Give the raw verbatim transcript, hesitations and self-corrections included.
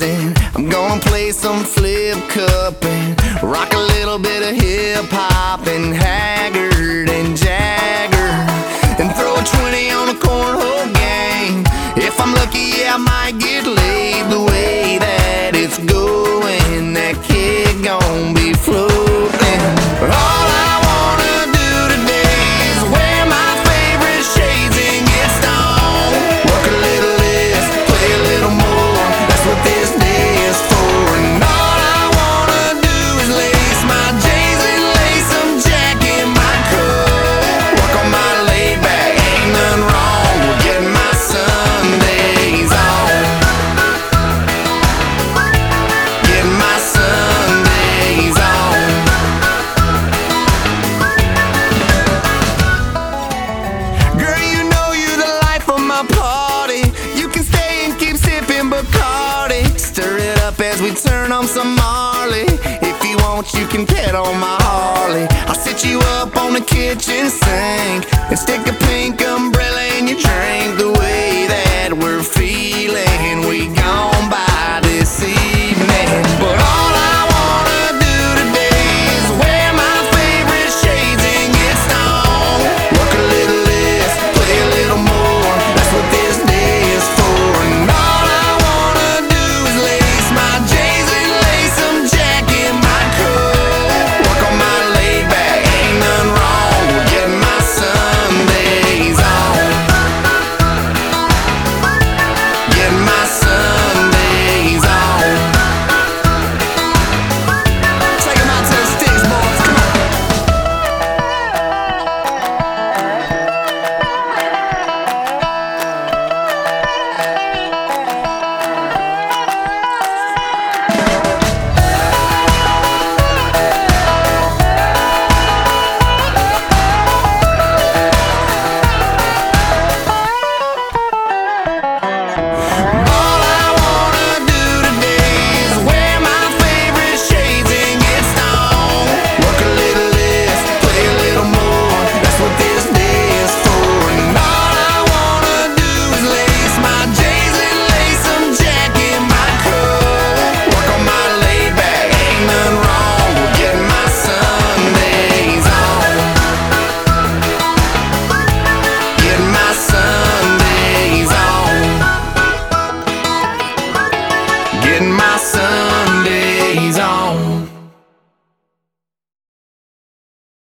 dancing. I'm gonna play some flip cup and rock a little bit of hip hop and Haggard and Jagger, and throw a twenty on a cornhole game. If I'm lucky, yeah, I might get laid. The way that it's going, that kid gon' be floating. All I wanna do today is wear my favorite shades and get stoned. Work a little less, play a little more. That's what this day is for. And all I wanna do is lace my J's and lace some Jack in my coat. Work on my laid back, ain't nothing wrong with getting my Sundays on. Getting my Sundays on. Girl, you know you're the life of my party. You can stay and keep sipping Bacardi. Stir it up as we turn on some Marley. If you want, you can pet on my Harley. I'll sit you up on the kitchen sink and stick a pink umbrella in your drink. The way that we're feeling, we gon' buy this evening. But all I wanna do today is wear my favorite shades and get stoned. Work a little less, play a little more. That's what this day is for. And all I wanna do is lace my J's and lace some Jack in my coat. Work on my laid back, ain't nothing wrong with getting my Sundays on. Getting my Sundays on. Take 'em out to the sticks, boys, come on. All I wanna do today is wear my favorite shades and get stoned. Work a little less, play a little more. That's what this day is for. And all I wanna do is lace my J's and lace some Jack in my coat. Work on my laid back, ain't nothing wrong with getting my Sundays on. Getting my Sundays on. Getting my Sundays